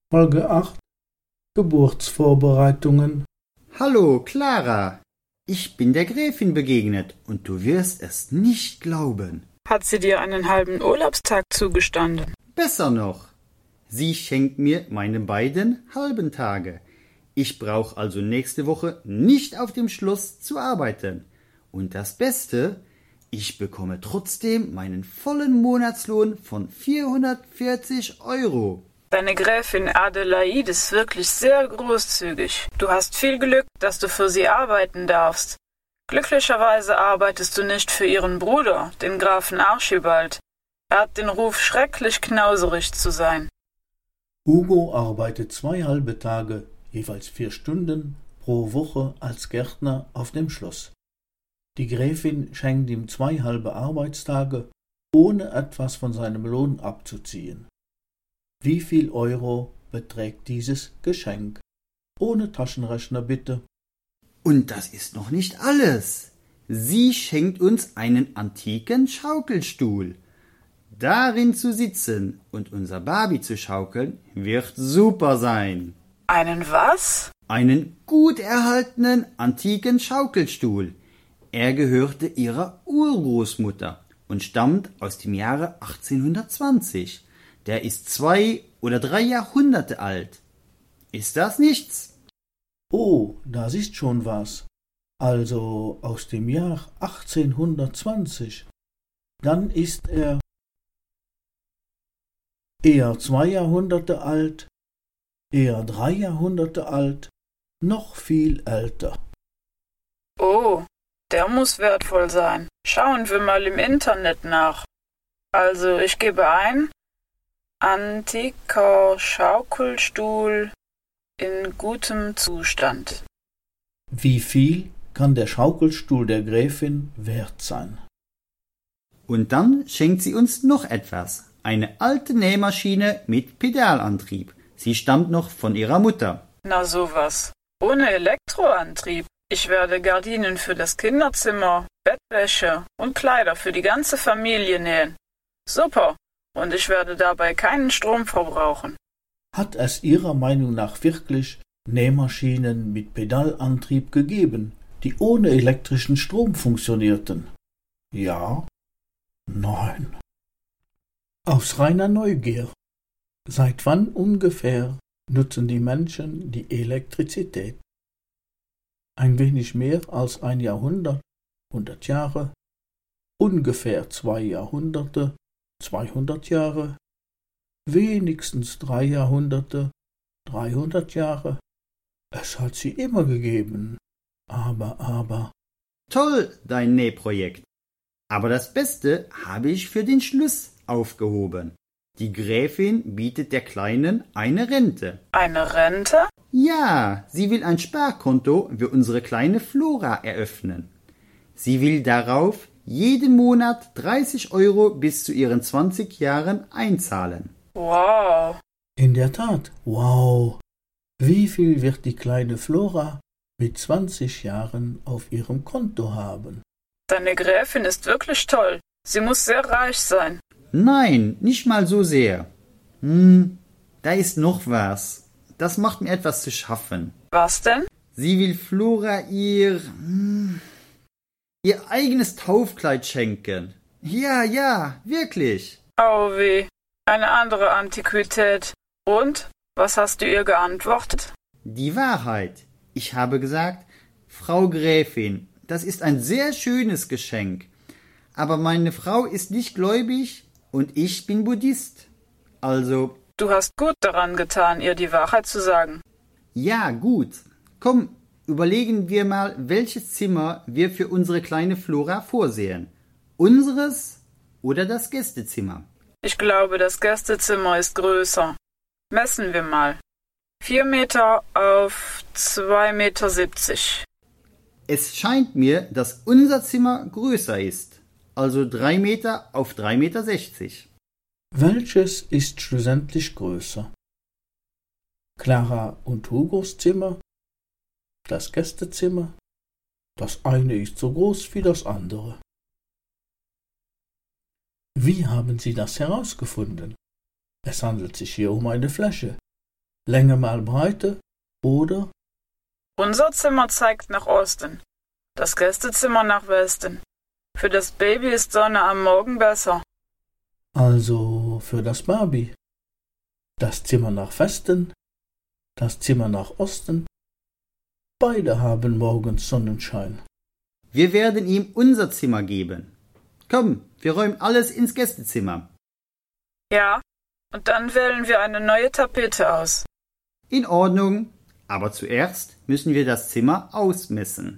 Folge 8 Geburtsvorbereitungen. Hallo, Clara. Ich bin der Gräfin begegnet und du wirst es nicht glauben. Hat sie dir einen halben Urlaubstag zugestanden? Besser noch. Sie schenkt mir meine beiden halben Tage. Ich brauche also nächste Woche nicht auf dem Schloss zu arbeiten. Und das Beste, ich bekomme trotzdem meinen vollen Monatslohn von 440 Euro. Deine Gräfin Adelaide ist wirklich sehr großzügig. Du hast viel Glück, dass du für sie arbeiten darfst. Glücklicherweise arbeitest du nicht für ihren Bruder, den Grafen Archibald. Er hat den Ruf, schrecklich knauserig zu sein. Hugo arbeitet 2 halbe Tage, jeweils 4 Stunden pro Woche als Gärtner auf dem Schloss. Die Gräfin schenkt ihm 2 halbe Arbeitstage, ohne etwas von seinem Lohn abzuziehen. Wie viel Euro beträgt dieses Geschenk? Ohne Taschenrechner bitte. Und das ist noch nicht alles. Sie schenkt uns einen antiken Schaukelstuhl. Darin zu sitzen und unser Barbie zu schaukeln, wird super sein. Einen was? Einen gut erhaltenen antiken Schaukelstuhl. Er gehörte ihrer Urgroßmutter und stammt aus dem Jahre 1820. Der ist 2 oder 3 Jahrhunderte alt. Ist das nichts? Oh, das ist schon was. Also aus dem Jahr 1820. Dann ist er eher 2 Jahrhunderte alt, eher 3 Jahrhunderte alt, noch viel älter. Oh, der muss wertvoll sein. Schauen wir mal im Internet nach. Also, ich gebe ein: antiker Schaukelstuhl in gutem Zustand. Wie viel kann der Schaukelstuhl der Gräfin wert sein? Und dann schenkt sie uns noch etwas. Eine alte Nähmaschine mit Pedalantrieb. Sie stammt noch von ihrer Mutter. Na sowas. Ohne Elektroantrieb. Ich werde Gardinen für das Kinderzimmer, Bettwäsche und Kleider für die ganze Familie nähen. Super. Und ich werde dabei keinen Strom verbrauchen. Hat es Ihrer Meinung nach wirklich Nähmaschinen mit Pedalantrieb gegeben, die ohne elektrischen Strom funktionierten? Ja? Nein. Aus reiner Neugier. Seit wann ungefähr nutzen die Menschen die Elektrizität? Ein wenig mehr als 1 Jahrhundert, 100 Jahre, ungefähr 2 Jahrhunderte, 200 Jahre, wenigstens 3 Jahrhunderte, 300 Jahre. Es hat sie immer gegeben. Aber. Toll, dein Nähprojekt. Aber das Beste habe ich für den Schluss aufgehoben. Die Gräfin bietet der Kleinen eine Rente. Eine Rente? Ja, sie will ein Sparkonto für unsere kleine Flora eröffnen. Sie will darauf jeden Monat 30 Euro bis zu ihren 20 Jahren einzahlen. Wow. In der Tat, wow. Wie viel wird die kleine Flora mit 20 Jahren auf ihrem Konto haben? Deine Gräfin ist wirklich toll. Sie muss sehr reich sein. Nein, nicht mal so sehr. Da ist noch was. Das macht mir etwas zu schaffen. Was denn? Sie will Flora ihr eigenes Taufkleid schenken. Ja, wirklich. Oh weh. Eine andere Antiquität. Und? Was hast du ihr geantwortet? Die Wahrheit. Ich habe gesagt, Frau Gräfin, das ist ein sehr schönes Geschenk. Aber meine Frau ist nicht gläubig und ich bin Buddhist. Also. Du hast gut daran getan, ihr die Wahrheit zu sagen. Ja, gut. Komm, überlegen wir mal, welches Zimmer wir für unsere kleine Flora vorsehen. Unseres oder das Gästezimmer? Ich glaube, das Gästezimmer ist größer. Messen wir mal. 4 Meter auf 2,70 Meter. Es scheint mir, dass unser Zimmer größer ist. Also 3 Meter auf 3,60 Meter. Welches ist schlussendlich größer? Clara und Hugos Zimmer? Das Gästezimmer? Das eine ist so groß wie das andere. Wie haben Sie das herausgefunden? Es handelt sich hier um eine Fläche. Länge mal Breite oder Unser Zimmer zeigt nach Osten, das Gästezimmer nach Westen. Für das Baby ist Sonne am Morgen besser. also für das Baby. Das Zimmer nach Westen, das Zimmer nach Osten. Beide haben morgens Sonnenschein. Wir werden ihm unser Zimmer geben. Komm, wir räumen alles ins Gästezimmer. Ja, und dann wählen wir eine neue Tapete aus. In Ordnung, aber zuerst müssen wir das Zimmer ausmessen.